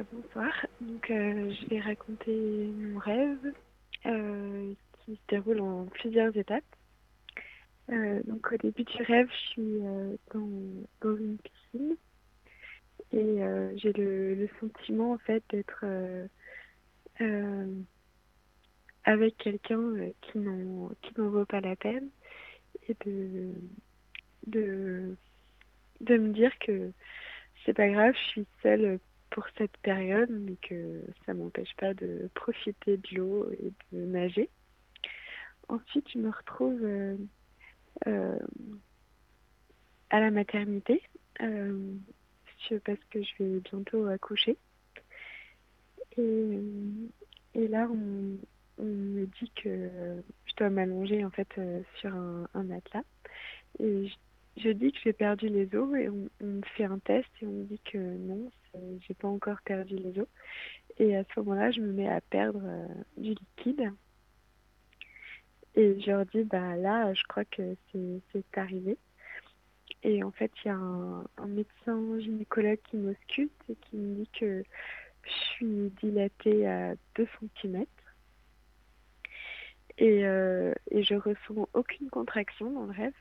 Bonsoir. Je vais raconter mon rêve qui se déroule en plusieurs étapes. Au début du rêve, je suis dans une piscine et j'ai le sentiment en fait d'être euh, avec quelqu'un qui n'en vaut pas la peine et de, de me dire que c'est pas grave, je suis seule pour cette période, mais que ça m'empêche pas de profiter de l'eau et de nager. Ensuite, je me retrouve euh, à la maternité euh, parce que je vais bientôt accoucher. Et, et là, on me dit que je dois m'allonger en fait sur un matelas. Et je dis que j'ai perdu les os et on me fait un test et on me dit que non, j'ai pas encore perdu les os. Et à ce moment-là, je me mets à perdre du liquide. Et je leur dis, bah là, je crois que c'est arrivé. Et en fait, il y a un médecin gynécologue qui m'ausculte et qui me dit que je suis dilatée à 2 centimètres. Et je ressens aucune contraction dans le rêve.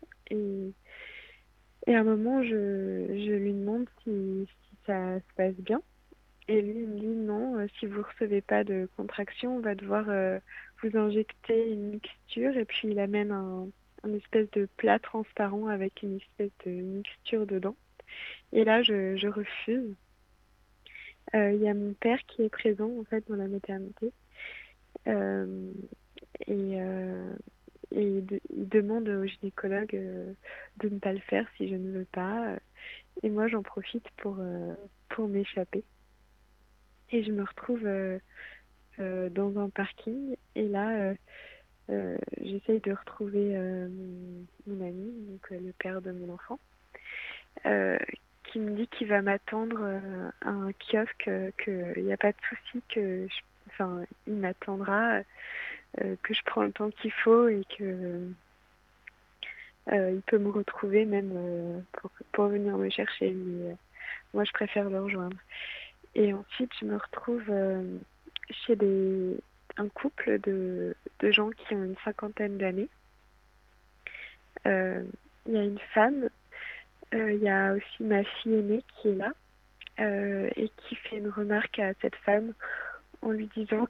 Et à un moment, je lui demande si ça se passe bien. Et lui, il me dit non, si vous ne recevez pas de contraction, on va devoir vous injecter une mixture. Et puis il amène un espèce de plat transparent avec une espèce de mixture dedans. Et là, je refuse. Il y a mon père qui est présent en fait dans la maternité. Euh, et il demande au gynécologue de ne pas le faire si je ne veux pas. Et moi, j'en profite pour m'échapper. Et je me retrouve dans un parking. Et là, j'essaye de retrouver mon ami, donc le père de mon enfant, euh, qui me dit qu'il va m'attendre à un kiosque, qu'il n'y a pas de souci, enfin, il m'attendra, que je prends le temps qu'il faut et que il peut me retrouver même pour venir me chercher. Mais, moi, je préfère le rejoindre. Et ensuite, je me retrouve chez un couple de gens qui ont une cinquantaine d'années. Il y a une femme, il y a aussi ma fille aînée qui est là et qui fait une remarque à cette femme en lui disant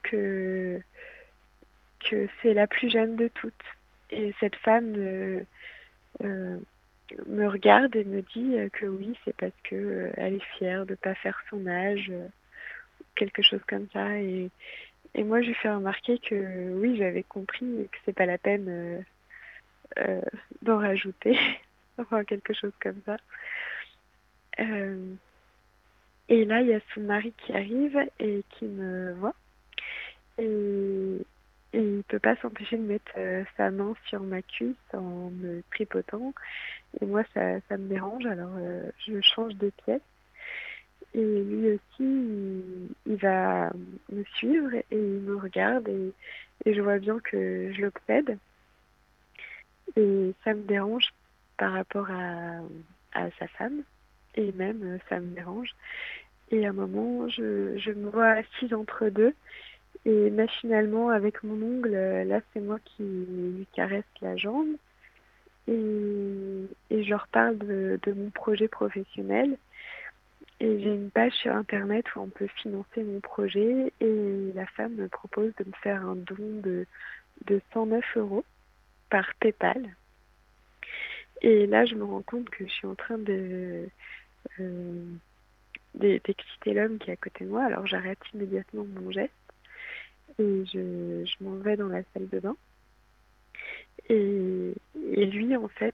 que c'est la plus jeune de toutes. Et cette femme euh, me regarde et me dit que oui, c'est parce que elle est fière de ne pas faire son âge, quelque chose comme ça. Et moi, je lui fais remarquer que oui, j'avais compris et que c'est pas la peine euh, d'en rajouter, enfin quelque chose comme ça. Euh, et là, il y a son mari qui arrive et qui me voit. Et, et il peut pas s'empêcher de mettre sa main sur ma cuisse en me tripotant. Et moi, ça me dérange, alors je change de pièce. Et lui aussi, il va me suivre et il me regarde et je vois bien que je l'obsède. Et ça me dérange par rapport à sa femme. Et même, ça me dérange. Et à un moment, je me vois assise entre deux. Et machinalement, avec mon ongle, là, c'est moi qui lui caresse la jambe. Et je leur parle de mon projet professionnel. Et j'ai une page sur Internet où on peut financer mon projet. Et la femme me propose de me faire un don de 109 euros par PayPal. Et là, je me rends compte que je suis en train euh, d'exciter l'homme qui est à côté de moi. Alors, j'arrête immédiatement mon geste et je m'en vais dans la salle de bain. Et lui, en fait,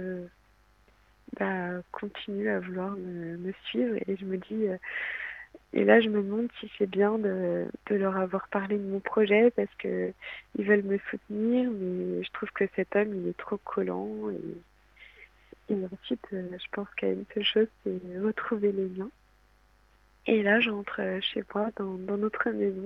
continue à vouloir me suivre. Et je me dis, et là, je me demande si c'est bien de leur avoir parlé de mon projet parce que ils veulent me soutenir, mais je trouve que cet homme, il est trop collant. Et ensuite, je pense qu'il y a une seule chose, c'est retrouver les liens. Et là, j'entre chez moi, dans notre maison,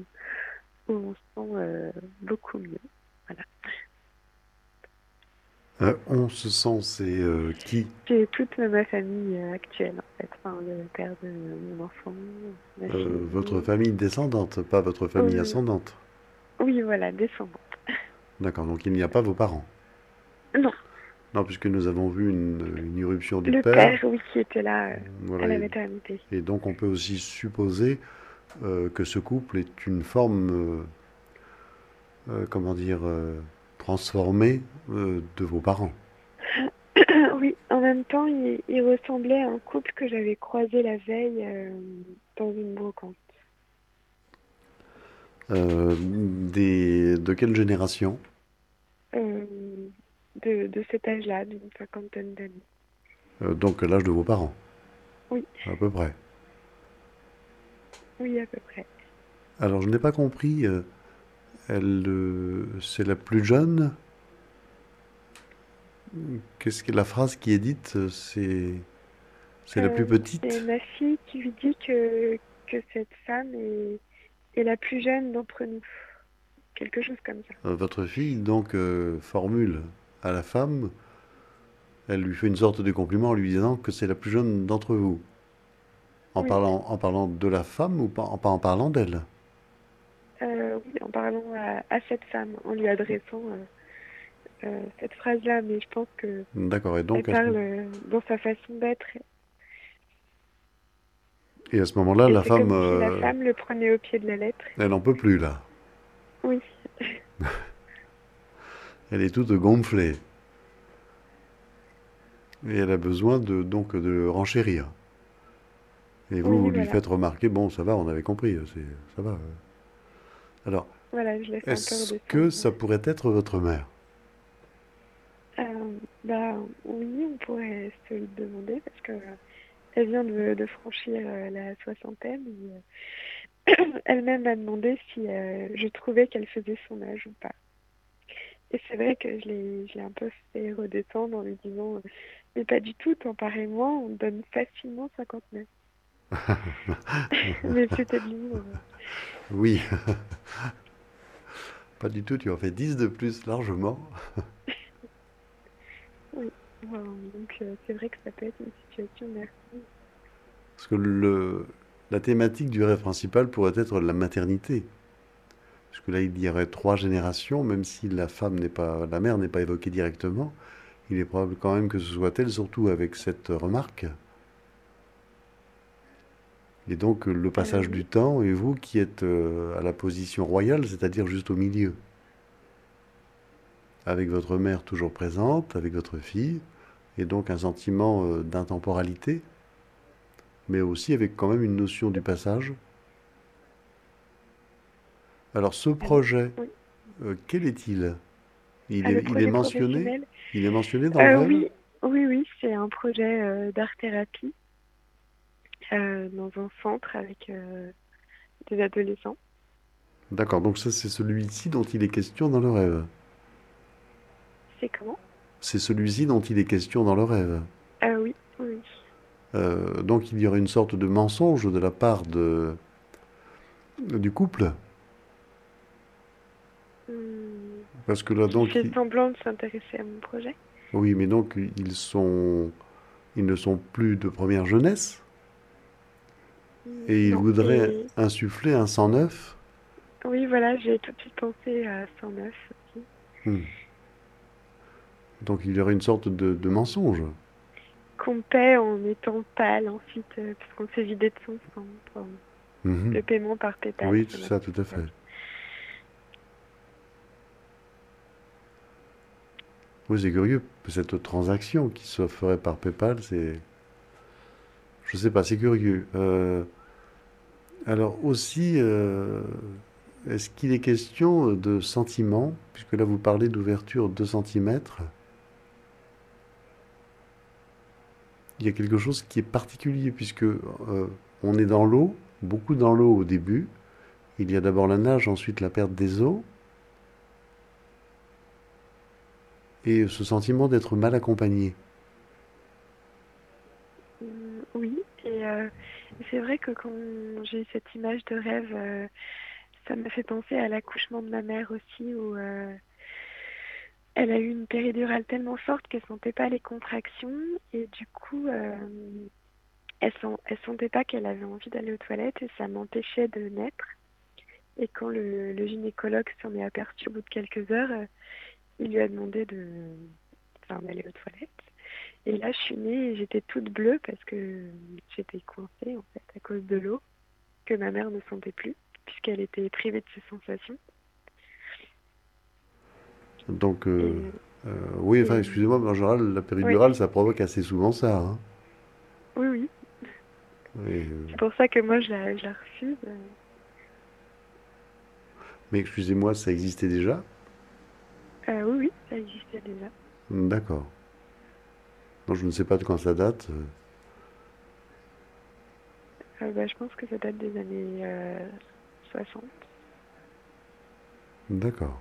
où on se sent beaucoup mieux. Voilà. On se sent, c'est qui? C'est toute ma famille actuelle, en fait. Enfin, le père de mon enfant, ma Votre fille. famille descendante, pas votre famille Oui, ascendante. oui, voilà, descendant. D'accord, donc il n'y a pas vos parents. Non, Non, puisque nous avons vu une irruption du le père. père, oui, qui était là à Voilà, la maternité. et donc on peut aussi supposer que ce couple est une forme, comment dire, transformée de vos parents. Oui, en même temps, il ressemblait à un couple que j'avais croisé la veille dans une brocante. De quelle génération? Euh, de cet âge-là, d'une cinquantaine d'années. Donc l'âge de vos parents, Oui, à peu près. oui, à peu près. Alors je n'ai pas compris, c'est la plus jeune. Qu'est-ce que la phrase qui est dite? C'est la plus C'est petite. ma fille qui lui dit que cette femme est la plus jeune d'entre nous. Quelque chose comme ça. Votre fille donc formule à la femme, elle lui fait une sorte de compliment en lui disant que c'est la plus jeune d'entre vous. Oui, En parlant de la femme ou pas en parlant d'elle? oui, en parlant à cette femme, en lui adressant cette phrase-là, mais je pense que D'accord, elle parle dans sa façon d'être, et à ce moment-là, et la c'est femme, comme si la femme le prenait au pied de la lettre. elle n'en peut plus là. Oui, Elle est toute gonflée. Et elle a besoin donc de renchérir. Et vous, vous oui, lui voilà. faites remarquer, bon, ça va, on avait compris, ça va. Alors, Voilà, je laisse un peu est-ce que redescendre. ça pourrait être votre mère? Bah oui, on pourrait se le demander parce que elle vient de franchir la soixantaine. Elle-même m'a demandé si je trouvais qu'elle faisait son âge ou pas. Et c'est vrai que je l'ai un peu fait redescendre en lui disant mais pas du tout, t'en parais moins, on te donne facilement 59. Mais c'était de l'humour. Oui, pas du tout, tu en fais 10 de plus largement. Oui. Donc c'est vrai que ça peut être une situation, merci. Parce que la thématique du rêve principal pourrait être la maternité. Parce que là, il y aurait trois générations, même si la mère n'est pas évoquée directement. Il est probable quand même que ce soit elle, surtout avec cette remarque. Et donc le passage Oui. du temps et vous qui êtes à la position royale, c'est-à-dire juste au milieu, avec votre mère toujours présente, avec votre fille, et donc un sentiment d'intemporalité, mais aussi avec quand même une notion du passage. Alors ce Allô? projet, Oui. quel est-il? Ah, le Il est projet mentionné? professionnel? Il est mentionné dans le rêve? Oui, oui, oui, c'est un projet d'art-thérapie dans un centre avec des adolescents. D'accord, donc ça c'est celui-ci dont il est question dans le rêve. C'est comment? C'est celui-ci dont il est question dans le rêve. Oui, oui. Donc il y aurait une sorte de mensonge de la part du couple. Hmm, Parce que là, qui donc, fait semblant de s'intéresser à mon projet. oui, mais donc ils ne sont plus de première jeunesse et ils Non, voudraient et insuffler un sang neuf. oui, voilà, j'ai tout de suite pensé à 109 aussi. Hmm. Donc il y aurait une sorte de mensonge. Qu'on paie en étant pâle ensuite, parce qu'on s'est vidé de son sang. Enfin, Mhm. le paiement par PayPal, Oui, ça tout m'a ça, fait tout à peur. fait. Oui, c'est curieux. Cette transaction qui se ferait par PayPal, je sais pas, c'est curieux. Alors aussi, est-ce qu'il est question de sentiments, puisque là vous parlez d'ouverture 2 centimètres. Il y a quelque chose qui est particulier puisque on est dans l'eau, beaucoup dans l'eau au début. Il y a d'abord la nage, ensuite la perte des os, et ce sentiment d'être mal accompagné. Oui, et c'est vrai que quand j'ai eu cette image de rêve, ça m'a fait penser à l'accouchement de ma mère aussi, où Elle a eu une péridurale tellement forte qu'elle sentait pas les contractions et du coup, elle sentait pas qu'elle avait envie d'aller aux toilettes et ça m'empêchait de naître. Et quand le gynécologue s'en est aperçu au bout de quelques heures, il lui a demandé enfin, d'aller aux toilettes. Et là, je suis née et j'étais toute bleue parce que j'étais coincée en fait à cause de l'eau que ma mère ne sentait plus puisqu'elle était privée de ses sensations. Donc, Et, oui, enfin, et excusez-moi, mais en général, la oui, péridurale, ça provoque assez souvent ça, hein. oui, oui. Et, C'est pour ça que moi je la refuse. mais excusez-moi, ça existait déjà? Oui, oui, ça existait déjà. D'accord. Non, je ne sais pas de quand ça date. Bah, je pense que ça date des années 60. D'accord.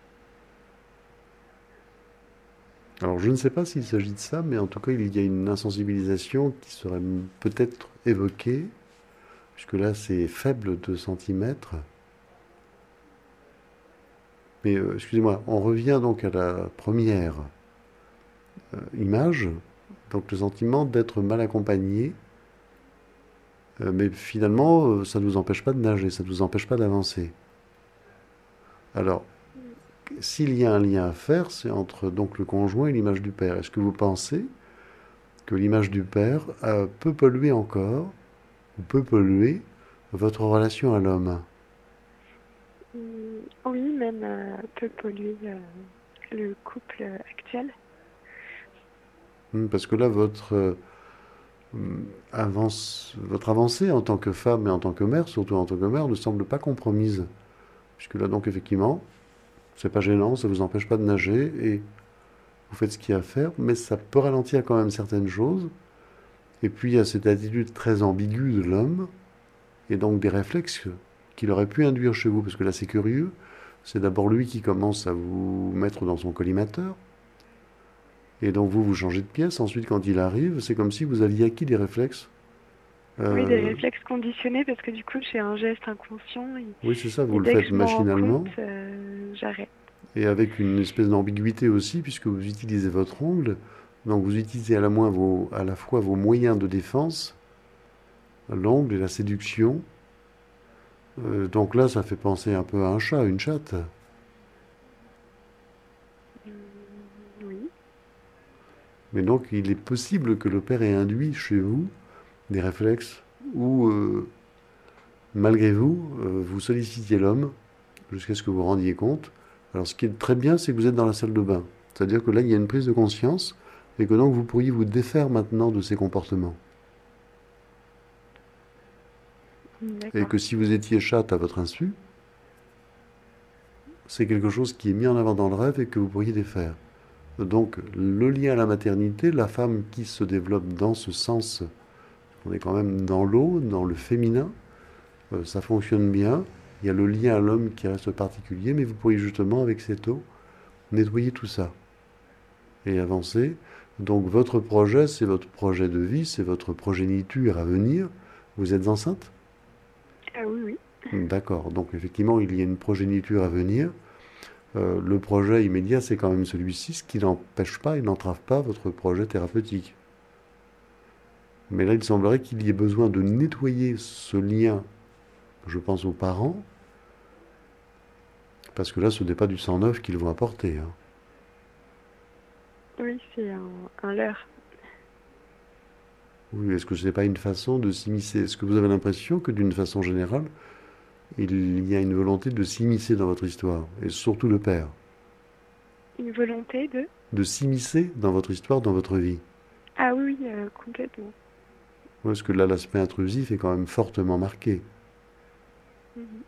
Alors, je ne sais pas s'il s'agit de ça, mais en tout cas, il y a une insensibilisation qui serait peut-être évoquée, puisque là, c'est faible de centimètres. Mais excusez-moi, on revient donc à la première image, donc le sentiment d'être mal accompagné, mais finalement, ça ne vous empêche pas de nager, ça ne vous empêche pas d'avancer. Alors, Mm. s'il y a un lien à faire, c'est entre donc le conjoint et l'image du père. Est-ce que vous pensez que l'image du père peut polluer encore, ou peut polluer votre relation à l'homme? Oui, même peut polluer le couple actuel. Parce que là, votre avancée en tant que femme et en tant que mère, surtout en tant que mère, ne semble pas compromise. Puisque là, donc, effectivement, c'est pas gênant, ça vous empêche pas de nager et vous faites ce qu'il y a à faire, mais ça peut ralentir quand même certaines choses. Et puis, il y a cette attitude très ambiguë de l'homme et donc des réflexes qu'il aurait pu induire chez vous, parce que là, c'est curieux. C'est d'abord lui qui commence à vous mettre dans son collimateur. Et donc, vous changez de pièce. Ensuite, quand il arrive, c'est comme si vous aviez acquis des réflexes. Oui, des Euh, réflexes conditionnés parce que du coup, j'ai un geste inconscient oui, c'est ça, vous et le dès que faites je m'en rends compte, machinalement. j'arrête. Et avec une espèce d'ambiguïté aussi, puisque vous utilisez votre ongle. Donc, vous utilisez à la fois vos moyens de défense, l'ongle et la séduction. Donc là, ça fait penser un peu à un chat, une chatte. Oui. Mais donc, il est possible que le père ait induit chez vous des réflexes où, malgré vous, vous sollicitiez l'homme jusqu'à ce que vous vous rendiez compte. Alors, ce qui est très bien, c'est que vous êtes dans la salle de bain. C'est-à-dire que là, il y a une prise de conscience et que donc vous pourriez vous défaire maintenant de ces comportements. Et D'accord. que si vous étiez chatte à votre insu, c'est quelque chose qui est mis en avant dans le rêve et que vous pourriez défaire. Donc, le lien à la maternité, la femme qui se développe dans ce sens, on est quand même dans l'eau, dans le féminin, ça fonctionne bien. Il y a le lien à l'homme qui reste particulier, mais vous pourriez justement, avec cette eau, nettoyer tout ça et avancer. Donc, votre projet, c'est votre projet de vie, c'est votre progéniture à venir. Vous êtes enceinte? Ah oui, oui. D'accord. Donc, effectivement, il y a une progéniture à venir. Le projet immédiat, c'est quand même celui-ci, ce qui n'empêche pas et n'entrave pas votre projet thérapeutique. Mais là, il semblerait qu'il y ait besoin de nettoyer ce lien, je pense aux parents, parce que là, ce n'est pas du sang neuf qu'ils vont apporter, hein. Oui, c'est un leurre. Oui, est-ce que ce n'est pas une façon de s'immiscer? Est-ce que vous avez l'impression que d'une façon générale, il y a une volonté de s'immiscer dans votre histoire, et surtout le père, Une volonté de... de s'immiscer dans votre histoire, dans votre vie? Ah oui, oui, complètement. Parce que là, l'aspect intrusif est quand même fortement marqué. Mhm.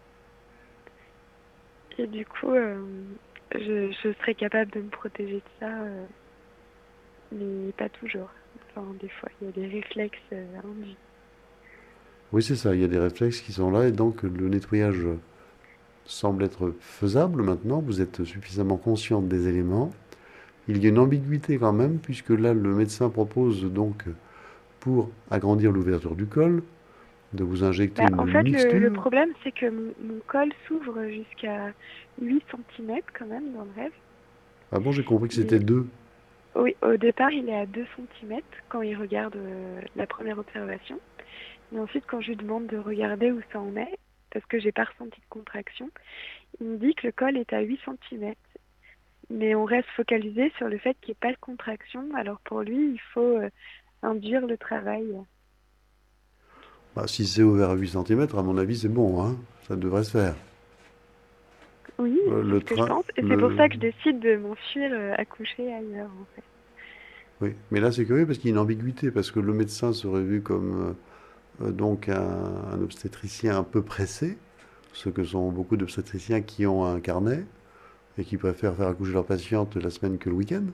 Et du coup, je serais capable de me protéger de ça, mais pas toujours. Enfin, des fois, il y a des réflexes induits. Oui, c'est ça, il y a des réflexes qui sont là, et donc le nettoyage semble être faisable maintenant, vous êtes suffisamment consciente des éléments. Il y a une ambiguïté quand même, puisque là, le médecin propose donc, pour agrandir l'ouverture du col, de vous injecter Bah, une en fait, le mixture. problème, c'est que mon col s'ouvre jusqu'à 8 centimètres quand même dans le rêve. Ah bon, j'ai compris que c'était Mais deux. oui, au départ, il est à 2 centimètres quand il regarde la première observation. Mais ensuite, quand je lui demande de regarder où ça en est, parce que j'ai pas ressenti de contraction, il me dit que le col est à 8 centimètres. Mais on reste focalisé sur le fait qu'il n'y ait pas de contraction. Alors pour lui, il faut induire le travail. Bah, si c'est ouvert à 8 centimètres, à mon avis, c'est bon, hein. Ça devrait se faire. Oui, c'est Le ce que je train, pense. Et c'est pour le... ça que je décide de m'enfuir accoucher ailleurs, en fait. Oui, mais là c'est curieux parce qu'il y a une ambiguïté, parce que le médecin serait vu comme donc un obstétricien un peu pressé, ce que sont beaucoup d'obstétriciens qui ont un carnet et qui préfèrent faire accoucher leur patiente la semaine que le week-end.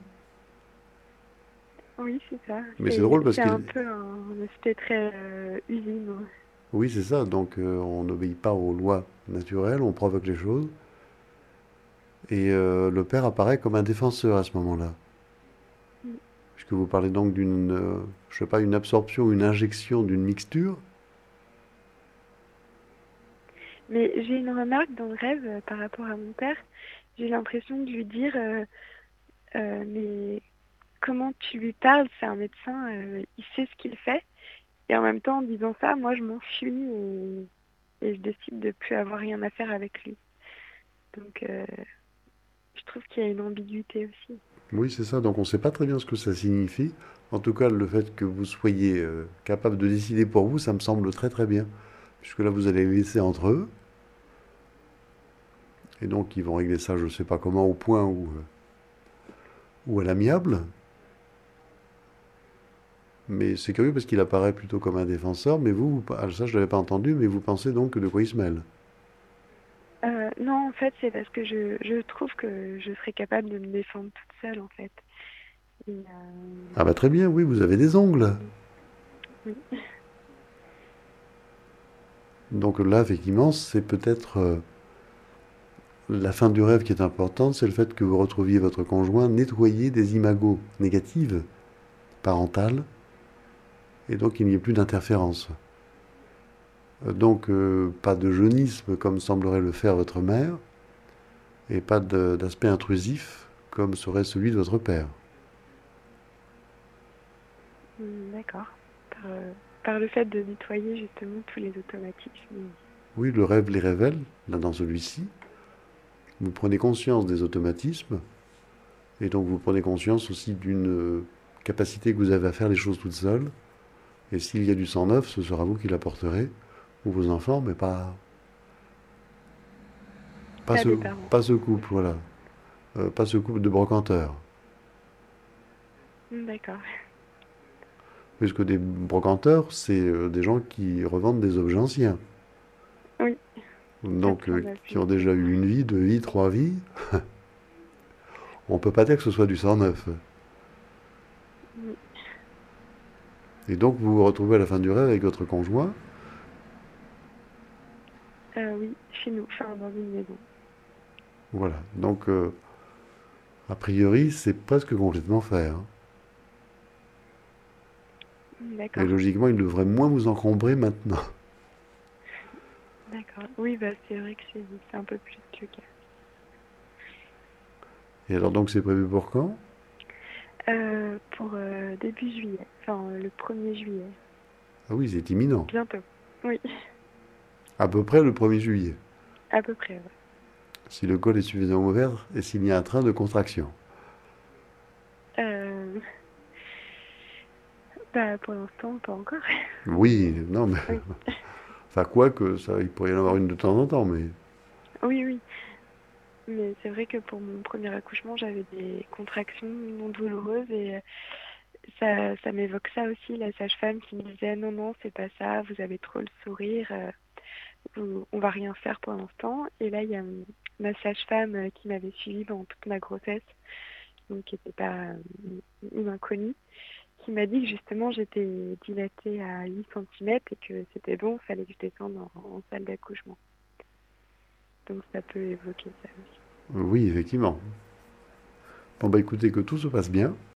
Oui, c'est ça. Mais c'est drôle parce C'est un qu'il... peu un aspect très usine. Ouais. Oui, c'est ça, donc on n'obéit pas aux lois naturelles, on provoque les choses, et le père apparaît comme un défenseur à ce moment-là. Mm. Puisque vous parlez donc d'une, je sais pas, une absorption ou une injection d'une mixture. Mais j'ai une remarque dans le rêve par rapport à mon père. J'ai l'impression de lui dire, mais comment tu lui parles? C'est un médecin, il sait ce qu'il fait. Et en même temps, en disant ça, moi, je m'enfuis et je décide de plus avoir rien à faire avec lui. Donc, je trouve qu'il y a une ambiguïté aussi. Oui, c'est ça, donc on ne sait pas très bien ce que ça signifie. En tout cas, le fait que vous soyez capable de décider pour vous, ça me semble très très bien. Puisque là, vous allez les laisser entre eux, et donc ils vont régler ça, je ne sais pas comment, au point ou à l'amiable. Mais c'est curieux parce qu'il apparaît plutôt comme un défenseur, mais ça je ne l'avais pas entendu, mais vous pensez donc de quoi il se mêle. Non, en fait, c'est parce que je trouve que je serais capable de me défendre toute seule, en fait. Et, Ah bah très bien, oui, vous avez des ongles. oui. Donc là, effectivement, c'est peut-être la fin du rêve qui est importante, c'est le fait que vous retrouviez votre conjoint nettoyer des imagos négatives, parentales, et donc il n'y ait plus d'interférence. Donc pas de jeunisme comme semblerait le faire votre mère, et pas d'aspect intrusif comme serait celui de votre père. D'accord. Par le fait de nettoyer justement tous les automatismes. Oui, le rêve les révèle, là dans celui-ci. Vous prenez conscience des automatismes, et donc vous prenez conscience aussi d'une capacité que vous avez à faire les choses toute seule. Et s'il y a du sang neuf, ce sera vous qui l'apporterez, ou vos enfants, mais Pas des parents. pas ce couple, voilà. Pas ce couple de brocanteurs. D'accord. Puisque des brocanteurs, c'est des gens qui revendent des objets anciens. Oui, Donc, après on a qui vu. ont déjà eu une vie, deux vies, trois vies. On ne peut pas dire que ce soit du sang neuf. Oui, Et donc, vous vous retrouvez à la fin du rêve avec votre conjoint. oui, chez nous, enfin dans une maison. Voilà. Donc, a priori, c'est presque complètement fait, hein. Et D'accord, logiquement, il devrait moins vous encombrer maintenant. d'accord. Oui, bah c'est vrai que c'est un peu plus que cas. Et alors, donc, c'est prévu pour quand? Pour début juillet, enfin le 1er juillet, Ah oui, c'est imminent. bientôt. Oui, À peu près le 1er juillet. à peu près, ouais. Si le col est suffisamment ouvert et s'il y a un train de contraction. Euh, Bah pour l'instant, pas encore. Oui, non, mais... Oui, Enfin, quoi que ça, il pourrait y en avoir une de temps en temps, mais... oui, oui. Mais c'est vrai que pour mon premier accouchement, j'avais des contractions non douloureuses et ça m'évoque ça aussi, la sage-femme qui me disait non, non, c'est pas ça, vous avez trop le sourire, on va rien faire pour l'instant. Et là, il y a ma sage-femme qui m'avait suivie pendant toute ma grossesse, donc qui n'était pas une inconnue, qui m'a dit que justement j'étais dilatée à 8 centimètres et que c'était bon, il fallait que je descende en salle d'accouchement. Donc ça peut évoquer ça aussi. Oui, effectivement. Bon, bah écoutez, que tout se passe bien.